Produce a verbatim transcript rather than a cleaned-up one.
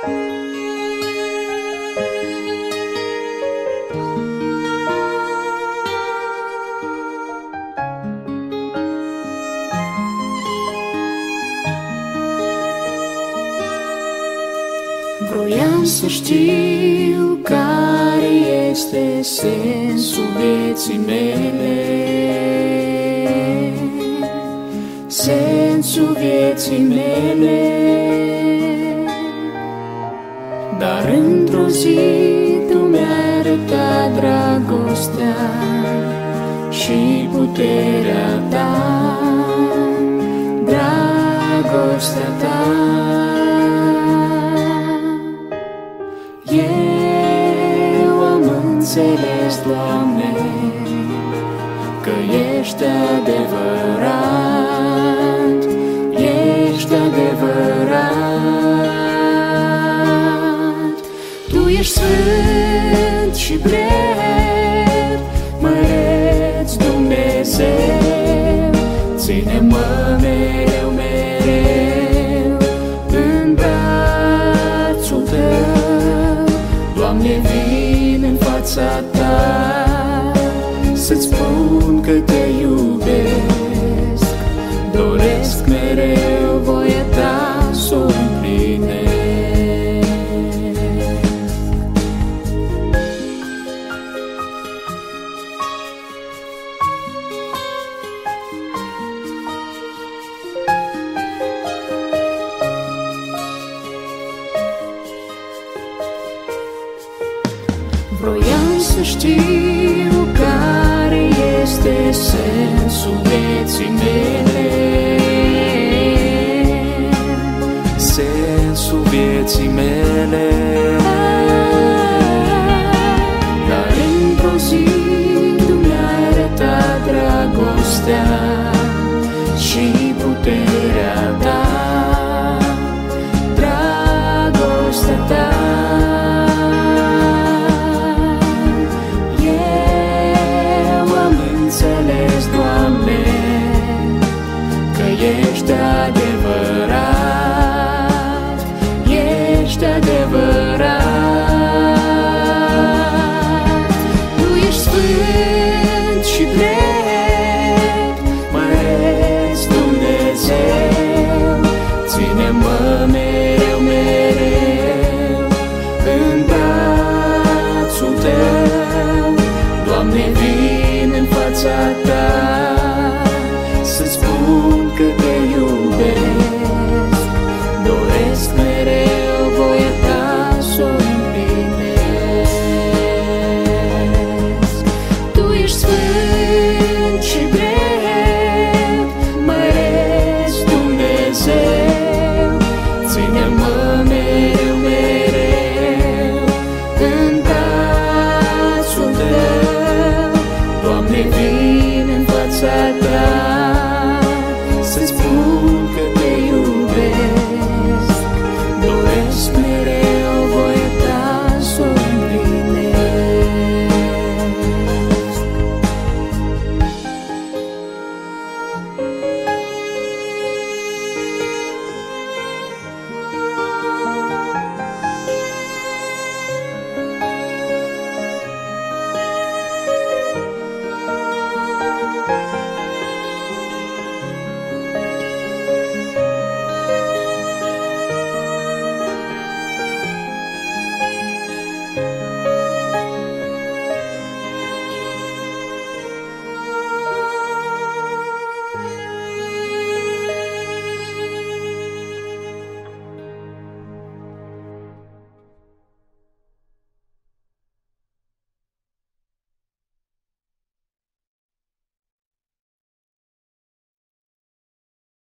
Vroiam să știu care este sensul vieții mele, sensul vieții mele. Dar într-o zi Tu mi-ai arătat dragostea și puterea Ta, dragostea Ta. Eu am înțeles, Doamne, că ești adevărat, ești adevărat. Tu ești sfânt și drept, măreț Dumnezeu, ține-mă mereu, mereu în brațul Tău. Doamne, vin în fața Ta să-ți spun că Te iubesc, doresc mereu voia Ta să o împlinesc. Vroiam să știu care este sensul vieții mele, sensul vieții mele.